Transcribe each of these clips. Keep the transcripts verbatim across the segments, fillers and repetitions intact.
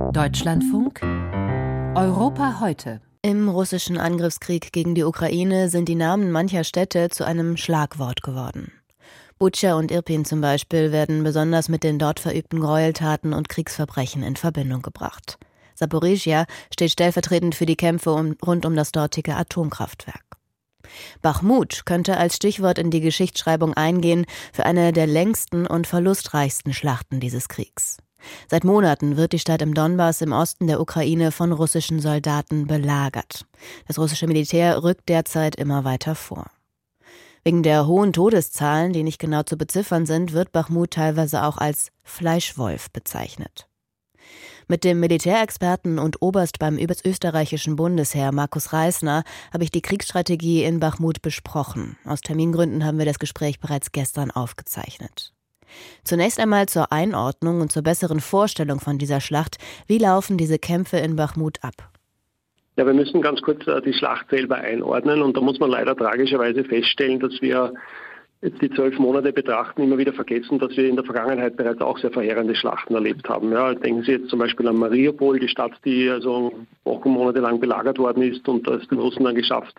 Deutschlandfunk Europa heute. Im russischen Angriffskrieg gegen die Ukraine sind die Namen mancher Städte zu einem Schlagwort geworden. Butscha und Irpin zum Beispiel werden besonders mit den dort verübten Gräueltaten und Kriegsverbrechen in Verbindung gebracht. Saporischschja steht stellvertretend für die Kämpfe um, rund um das dortige Atomkraftwerk. Bachmut könnte als Stichwort in die Geschichtsschreibung eingehen für eine der längsten und verlustreichsten Schlachten dieses Kriegs. Seit Monaten wird die Stadt im Donbass im Osten der Ukraine von russischen Soldaten belagert. Das russische Militär rückt derzeit immer weiter vor. Wegen der hohen Todeszahlen, die nicht genau zu beziffern sind, wird Bachmut teilweise auch als Fleischwolf bezeichnet. Mit dem Militärexperten und Oberst beim österreichischen Bundesheer Markus Reisner habe ich die Kriegsstrategie in Bachmut besprochen. Aus Termingründen haben wir das Gespräch bereits gestern aufgezeichnet. Zunächst einmal zur Einordnung und zur besseren Vorstellung von dieser Schlacht. Wie laufen diese Kämpfe in Bachmut ab? Ja, wir müssen ganz kurz die Schlacht selber einordnen und da muss man leider tragischerweise feststellen, dass wir jetzt die zwölf Monate betrachten, immer wieder vergessen, dass wir in der Vergangenheit bereits auch sehr verheerende Schlachten erlebt haben. Ja, denken Sie jetzt zum Beispiel an Mariupol, die Stadt, die also Wochen, Monate lang belagert worden ist und da ist den Russen dann geschafft,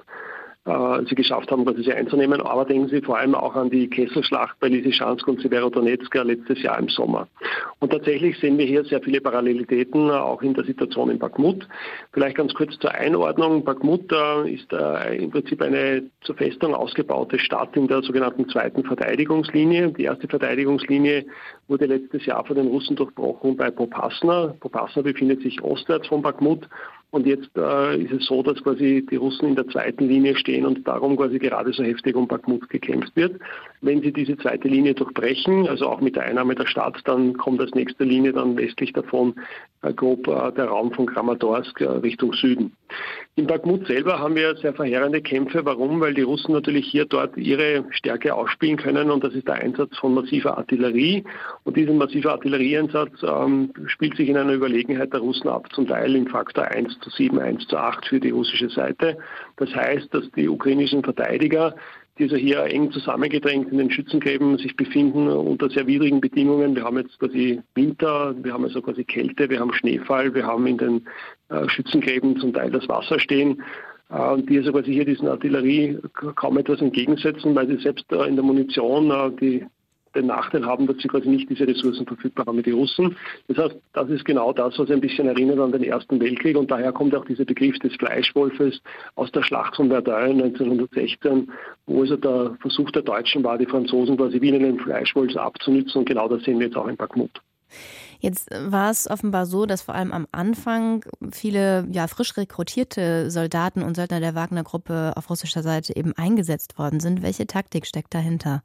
äh, sie geschafft haben, quasi sie einzunehmen. Aber denken Sie vor allem auch an die Kesselschlacht bei Lysychansk und Severodonetsk letztes Jahr im Sommer. Und tatsächlich sehen wir hier sehr viele Parallelitäten, auch in der Situation in Bachmut. Vielleicht ganz kurz zur Einordnung. Bachmut äh, ist äh, im Prinzip eine zur Festung ausgebaute Stadt in der sogenannten zweiten Verteidigungslinie. Die erste Verteidigungslinie wurde letztes Jahr von den Russen durchbrochen bei Popasna. Popasna befindet sich ostwärts von Bachmut. Und jetzt äh, ist es so, dass quasi die Russen in der zweiten Linie stehen und darum quasi gerade so heftig um Bachmut gekämpft wird. Wenn sie diese zweite Linie durchbrechen, also auch mit der Einnahme der Stadt, dann kommt als nächste Linie dann westlich davon äh, grob äh, der Raum von Kramatorsk äh, Richtung Süden. In Bachmut selber haben wir sehr verheerende Kämpfe. Warum? Weil die Russen natürlich hier dort ihre Stärke ausspielen können und das ist der Einsatz von massiver Artillerie. Und diesen massiver Artillerieeinsatz ähm, spielt sich in einer Überlegenheit der Russen ab, zum Teil im Faktor eins zu sieben, eins zu acht für die russische Seite. Das heißt, dass die ukrainischen Verteidiger, die also hier eng zusammengedrängt in den Schützengräben sich befinden, unter sehr widrigen Bedingungen. Wir haben jetzt quasi Winter, wir haben also quasi Kälte, wir haben Schneefall, wir haben in den äh, Schützengräben zum Teil das Wasser stehen. Äh, und die also quasi hier diesen Artillerie kaum etwas entgegensetzen, weil sie selbst äh, in der Munition äh, die den Nachteil haben, dass sie quasi nicht diese Ressourcen verfügbar haben wie die Russen. Das heißt, das ist genau das, was ein bisschen erinnert an den Ersten Weltkrieg und daher kommt auch dieser Begriff des Fleischwolfes aus der Schlacht von Verdun neunzehnhundertsechzehn, wo also der Versuch der Deutschen war, die Franzosen quasi wie einen Fleischwolf abzunützen und genau das sehen wir jetzt auch in Bachmut. Jetzt war es offenbar so, dass vor allem am Anfang viele ja, frisch rekrutierte Soldaten und Söldner der Wagner-Gruppe auf russischer Seite eben eingesetzt worden sind. Welche Taktik steckt dahinter?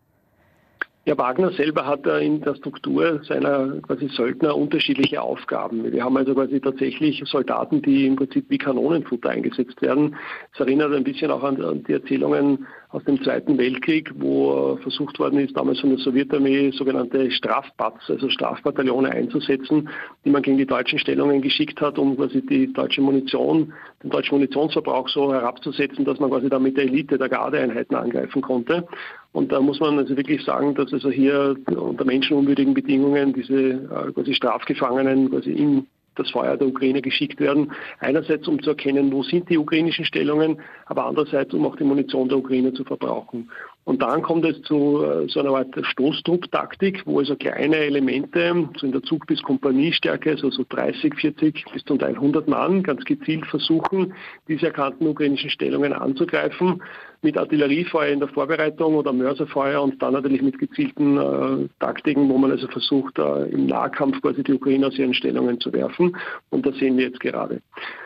Ja, Wagner selber hat in der Struktur seiner quasi Söldner unterschiedliche Aufgaben. Wir haben also quasi tatsächlich Soldaten, die im Prinzip wie Kanonenfutter eingesetzt werden. Es erinnert ein bisschen auch an die Erzählungen aus dem Zweiten Weltkrieg, wo versucht worden ist, damals von der Sowjetarmee sogenannte Strafbats, also Strafbataillone einzusetzen, die man gegen die deutschen Stellungen geschickt hat, um quasi die deutsche Munition, den deutschen Munitionsverbrauch so herabzusetzen, dass man quasi da mit der Elite der Gardeeinheiten angreifen konnte. Und da muss man also wirklich sagen, dass also hier unter menschenunwürdigen Bedingungen diese äh, quasi Strafgefangenen quasi in das Feuer der Ukraine geschickt werden. Einerseits, um zu erkennen, wo sind die ukrainischen Stellungen, aber andererseits, um auch die Munition der Ukraine zu verbrauchen. Und dann kommt es zu äh, so einer Art Stoßtrupptaktik, wo also kleine Elemente, so in der Zug- bis Kompaniestärke, also so dreißig, vierzig bis zum Teil hundert Mann, ganz gezielt versuchen, diese erkannten ukrainischen Stellungen anzugreifen, mit Artilleriefeuer in der Vorbereitung oder Mörserfeuer und dann natürlich mit gezielten äh, Taktiken, wo man also versucht, äh, im Nahkampf quasi die Ukraine aus ihren Stellungen zu werfen. Und das sehen wir jetzt gerade.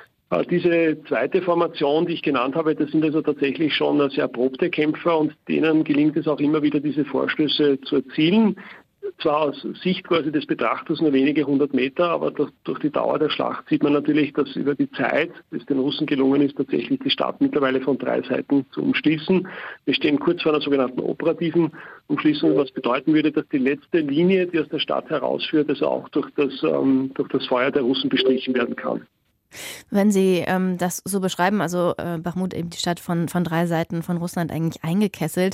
Diese zweite Formation, die ich genannt habe, das sind also tatsächlich schon sehr erprobte Kämpfer und denen gelingt es auch immer wieder, diese Vorstöße zu erzielen. Zwar aus Sicht quasi des Betrachters nur wenige hundert Meter, aber durch, durch die Dauer der Schlacht sieht man natürlich, dass über die Zeit es den Russen gelungen ist, tatsächlich die Stadt mittlerweile von drei Seiten zu umschließen. Wir stehen kurz vor einer sogenannten operativen Umschließung, was bedeuten würde, dass die letzte Linie, die aus der Stadt herausführt, also auch durch das, ähm, durch das Feuer der Russen bestrichen werden kann. Wenn Sie ähm, das so beschreiben, also äh, Bachmut eben die Stadt von, von drei Seiten von Russland eigentlich eingekesselt,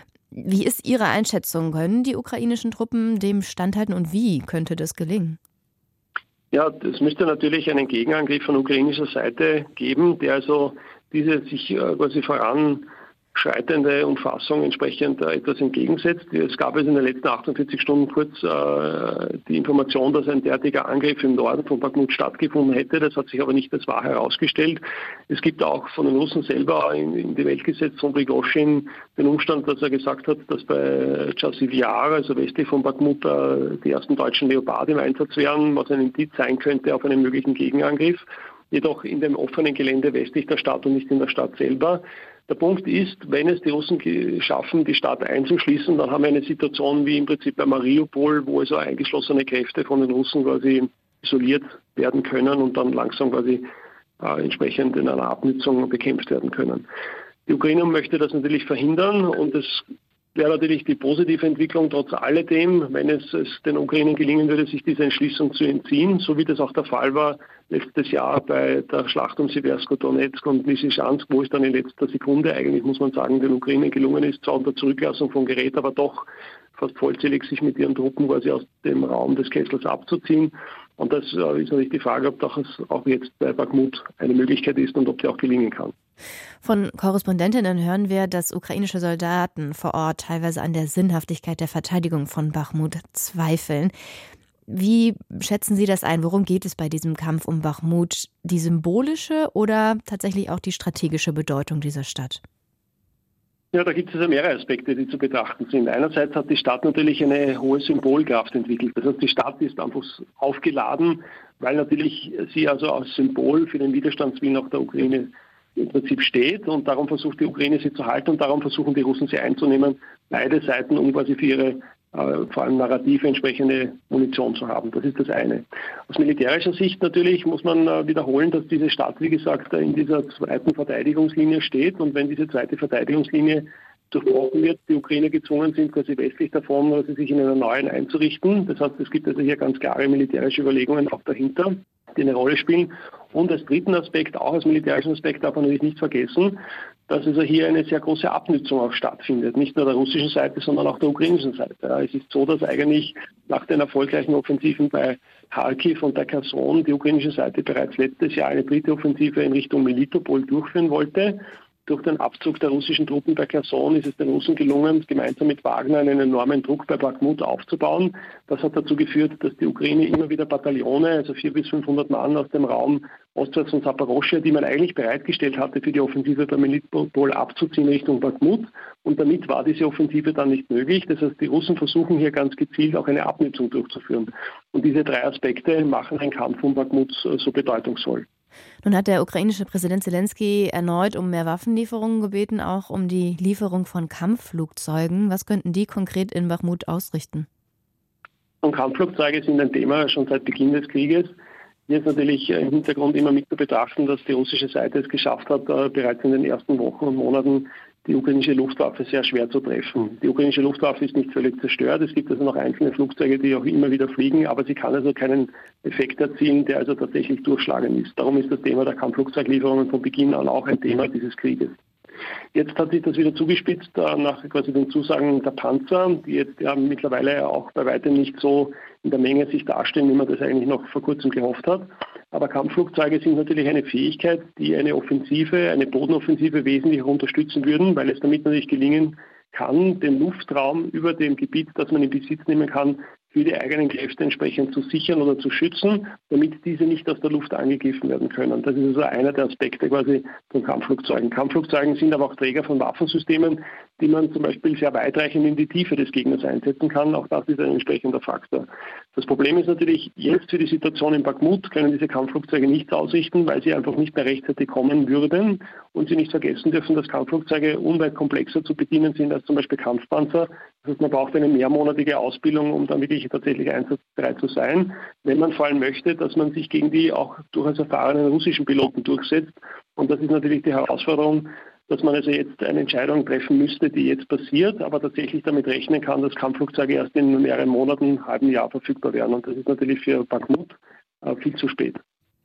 wie ist Ihre Einschätzung? Können die ukrainischen Truppen dem standhalten und wie könnte das gelingen? Ja, es müsste natürlich einen Gegenangriff von ukrainischer Seite geben, der also diese sich quasi voranschreitende Umfassung entsprechend etwas entgegensetzt. Es gab es in den letzten achtundvierzig Stunden kurz äh, die Information, dass ein derartiger Angriff im Norden von Bakhmut stattgefunden hätte. Das hat sich aber nicht als wahr herausgestellt. Es gibt auch von den Russen selber in, in die Welt gesetzt von Prigoschin den Umstand, dass er gesagt hat, dass bei Chasiv Yar, also westlich von Bakhmut, äh, die ersten deutschen Leopard im Einsatz wären, was ein Indiz sein könnte auf einen möglichen Gegenangriff. Jedoch in dem offenen Gelände westlich der Stadt und nicht in der Stadt selber. Der Punkt ist, wenn es die Russen schaffen, die Stadt einzuschließen, dann haben wir eine Situation wie im Prinzip bei Mariupol, wo also eingeschlossene Kräfte von den Russen quasi isoliert werden können und dann langsam quasi äh, entsprechend in einer Abnutzung bekämpft werden können. Die Ukraine möchte das natürlich verhindern und es wäre natürlich die positive Entwicklung trotz alledem, wenn es, es den Ukrainern gelingen würde, sich dieser Entschließung zu entziehen, so wie das auch der Fall war letztes Jahr bei der Schlacht um Seversko-Donetsk und Lysychansk, wo es dann in letzter Sekunde eigentlich, muss man sagen, den Ukrainern gelungen ist, zwar unter Zurücklassung von Gerät, aber doch fast vollzählig sich mit ihren Truppen quasi aus dem Raum des Kessels abzuziehen. Und das ist natürlich die Frage, ob das auch jetzt bei Bakhmut eine Möglichkeit ist und ob die auch gelingen kann. Von Korrespondentinnen hören wir, dass ukrainische Soldaten vor Ort teilweise an der Sinnhaftigkeit der Verteidigung von Bakhmut zweifeln. Wie schätzen Sie das ein? Worum geht es bei diesem Kampf um Bakhmut? Die symbolische oder tatsächlich auch die strategische Bedeutung dieser Stadt? Ja, da gibt es ja mehrere Aspekte, die zu betrachten sind. Einerseits hat die Stadt natürlich eine hohe Symbolkraft entwickelt. Das heißt, die Stadt ist einfach aufgeladen, weil natürlich sie also als Symbol für den Widerstandswillen auch der Ukraine im Prinzip steht und darum versucht die Ukraine sie zu halten und darum versuchen die Russen sie einzunehmen, beide Seiten, um quasi für ihre äh, vor allem narrative entsprechende Munition zu haben. Das ist das eine. Aus militärischer Sicht natürlich muss man äh, wiederholen, dass diese Stadt, wie gesagt, in dieser zweiten Verteidigungslinie steht und wenn diese zweite Verteidigungslinie durchbrochen wird, die Ukrainer gezwungen sind, quasi westlich davon, also sich in einer neuen einzurichten. Das heißt, es gibt also hier ganz klare militärische Überlegungen auch dahinter, die eine Rolle spielen. Und als dritten Aspekt, auch als militärischen Aspekt, darf man natürlich nicht vergessen, dass also hier eine sehr große Abnutzung auch stattfindet. Nicht nur der russischen Seite, sondern auch der ukrainischen Seite. Ja, es ist so, dass eigentlich nach den erfolgreichen Offensiven bei Kharkiv und der Cherson die ukrainische Seite bereits letztes Jahr eine dritte Offensive in Richtung Melitopol durchführen wollte. Durch den Abzug der russischen Truppen bei Cherson ist es den Russen gelungen, gemeinsam mit Wagner einen enormen Druck bei Bakhmut aufzubauen. Das hat dazu geführt, dass die Ukraine immer wieder Bataillone, also vierhundert bis fünfhundert Mann aus dem Raum ostwärts von Saporoschschja, die man eigentlich bereitgestellt hatte, für die Offensive bei Melitopol abzuziehen Richtung Bakhmut. Und damit war diese Offensive dann nicht möglich. Das heißt, die Russen versuchen hier ganz gezielt auch eine Abnutzung durchzuführen. Und diese drei Aspekte machen den Kampf um Bakhmut so bedeutungsvoll. Nun hat der ukrainische Präsident Zelensky erneut um mehr Waffenlieferungen gebeten, auch um die Lieferung von Kampfflugzeugen. Was könnten die konkret in Bakhmut ausrichten? Und Kampfflugzeuge sind ein Thema schon seit Beginn des Krieges. Hier ist natürlich im Hintergrund immer mit zu betrachten, dass die russische Seite es geschafft hat, bereits in den ersten Wochen und Monaten die ukrainische Luftwaffe sehr schwer zu treffen. Die ukrainische Luftwaffe ist nicht völlig zerstört. Es gibt also noch einzelne Flugzeuge, die auch immer wieder fliegen, aber sie kann also keinen Effekt erzielen, der also tatsächlich durchschlagend ist. Darum ist das Thema der Kampfflugzeuglieferungen von Beginn an auch ein Thema dieses Krieges. Jetzt hat sich das wieder zugespitzt nach quasi den Zusagen der Panzer, die jetzt ja mittlerweile auch bei weitem nicht so in der Menge sich darstellen, wie man das eigentlich noch vor kurzem gehofft hat. Aber Kampfflugzeuge sind natürlich eine Fähigkeit, die eine Offensive, eine Bodenoffensive wesentlich unterstützen würden, weil es damit natürlich gelingen kann, den Luftraum über dem Gebiet, das man in Besitz nehmen kann, für die eigenen Kräfte entsprechend zu sichern oder zu schützen, damit diese nicht aus der Luft angegriffen werden können. Das ist also einer der Aspekte quasi von Kampfflugzeugen. Kampfflugzeuge sind aber auch Träger von Waffensystemen, die man zum Beispiel sehr weitreichend in die Tiefe des Gegners einsetzen kann. Auch das ist ein entsprechender Faktor. Das Problem ist natürlich, jetzt für die Situation in Bakhmut können diese Kampfflugzeuge nichts ausrichten, weil sie einfach nicht mehr rechtzeitig kommen würden. Und Sie nicht vergessen dürfen, dass Kampfflugzeuge unweit komplexer zu bedienen sind als zum Beispiel Kampfpanzer. Das heißt, man braucht eine mehrmonatige Ausbildung, um dann wirklich tatsächlich einsatzbereit zu sein, wenn man vor allem möchte, dass man sich gegen die auch durchaus erfahrenen russischen Piloten durchsetzt. Und das ist natürlich die Herausforderung, dass man also jetzt eine Entscheidung treffen müsste, die jetzt passiert, aber tatsächlich damit rechnen kann, dass Kampfflugzeuge erst in mehreren Monaten, einem halben Jahr verfügbar werden. Und das ist natürlich für Bakhmut äh, viel zu spät.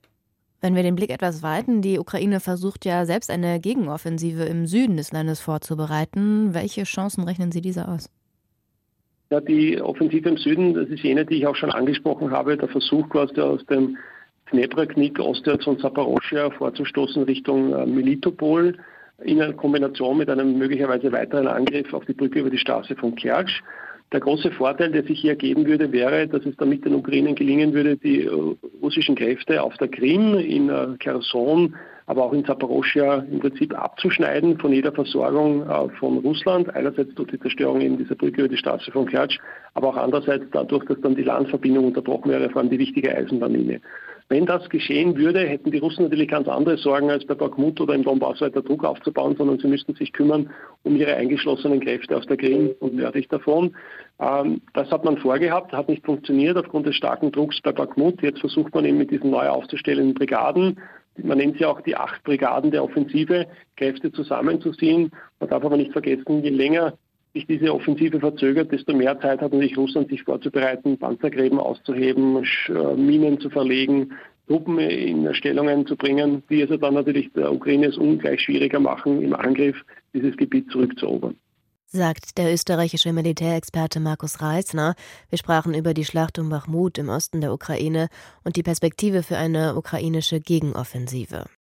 Wenn wir den Blick etwas weiten, die Ukraine versucht ja selbst eine Gegenoffensive im Süden des Landes vorzubereiten. Welche Chancen rechnen Sie dieser aus? Ja, die Offensive im Süden, das ist jene, die ich auch schon angesprochen habe, der Versuch quasi aus dem Dnepr-Knick ostwärts von Saporoschschja vorzustoßen Richtung äh, Melitopol in Kombination mit einem möglicherweise weiteren Angriff auf die Brücke über die Straße von Kertsch. Der große Vorteil, der sich hier ergeben würde, wäre, dass es damit den Ukrainern gelingen würde, die äh, russischen Kräfte auf der Krim, in äh, Cherson, aber auch in Saporoschschja im Prinzip abzuschneiden von jeder Versorgung äh, von Russland. Einerseits durch die Zerstörung eben dieser Brücke über die Straße von Kertsch, aber auch andererseits dadurch, dass dann die Landverbindung unterbrochen wäre, vor allem die wichtige Eisenbahnlinie. Wenn das geschehen würde, hätten die Russen natürlich ganz andere Sorgen, als bei Bakhmut oder im Donbass weiter Druck aufzubauen, sondern sie müssten sich kümmern um ihre eingeschlossenen Kräfte aus der Krim und nördlich davon. Ähm, das hat man vorgehabt, hat nicht funktioniert aufgrund des starken Drucks bei Bakhmut. Jetzt versucht man eben mit diesen neu aufzustellenden Brigaden, man nennt sie auch die acht Brigaden der Offensive, Kräfte zusammenzuziehen. Man darf aber nicht vergessen, je länger sich diese Offensive verzögert, desto mehr Zeit hat natürlich Russland, sich vorzubereiten, Panzergräben auszuheben, Minen zu verlegen, Truppen in Stellungen zu bringen, die also dann natürlich der Ukraine es ungleich schwieriger machen, im Angriff dieses Gebiet zurückzuerobern. Sagt der österreichische Militärexperte Markus Reisner. Wir sprachen über die Schlacht um Bachmut im Osten der Ukraine und die Perspektive für eine ukrainische Gegenoffensive.